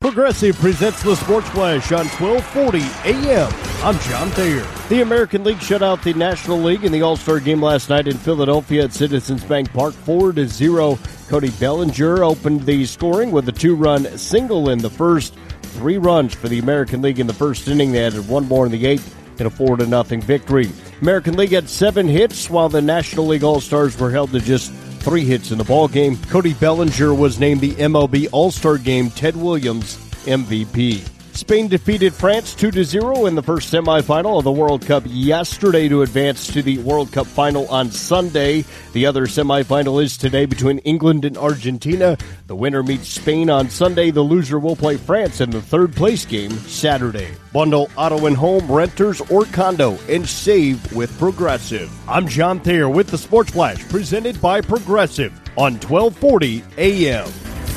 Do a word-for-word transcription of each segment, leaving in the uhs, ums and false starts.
Progressive presents the Sports Flash on twelve forty A M. I'm John Thayer. The American League shut out the National League in the All-Star game last night in Philadelphia at Citizens Bank Park, four to zero. Cody Bellinger opened the scoring with a two-run single in the first. Three runs for the American League in the first inning. They added one more in the eighth in a four to nothing victory. American League had seven hits, while the National League All-Stars were held to just three hits in the ballgame. Cody Bellinger was named the M L B All-Star Game Ted Williams M V P. Spain defeated France two to zero in the first semifinal of the World Cup yesterday to advance to the World Cup final on Sunday. The other semifinal is today between England and Argentina. The winner meets Spain on Sunday. The loser will play France in the third place game Saturday. Bundle auto and home, renters, or condo and save with Progressive. I'm John Thayer with the Sports Flash presented by Progressive on twelve forty A M.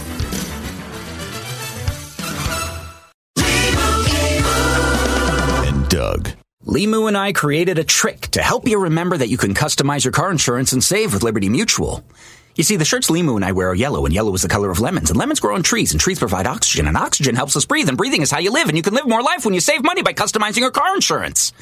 Doug. Limu and I created a trick to help you remember that you can customize your car insurance and save with Liberty Mutual. You see, the shirts Limu and I wear are yellow, and yellow is the color of lemons, and lemons grow on trees, and trees provide oxygen, and oxygen helps us breathe, and breathing is how you live, and you can live more life when you save money by customizing your car insurance.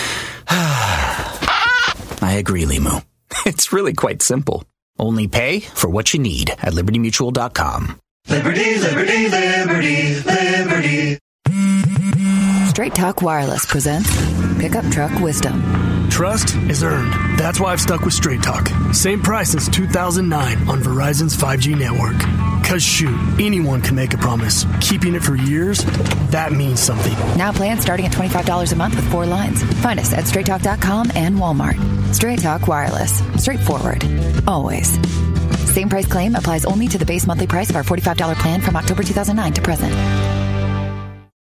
I agree, Limu. It's really quite simple. Only pay for what you need at liberty mutual dot com. Liberty, liberty, liberty, liberty. Straight Talk Wireless presents Pickup Truck Wisdom. Trust is earned. That's why I've stuck with Straight Talk. Same price since two thousand nine on Verizon's five G network. Cause shoot, anyone can make a promise. Keeping it for years, that means something. Now plans starting at twenty-five dollars a month with four lines. Find us at straight talk dot com and Walmart. Straight Talk Wireless. Straightforward. Always. Same price claim applies only to the base monthly price of our forty-five dollars plan from October two thousand nine to present.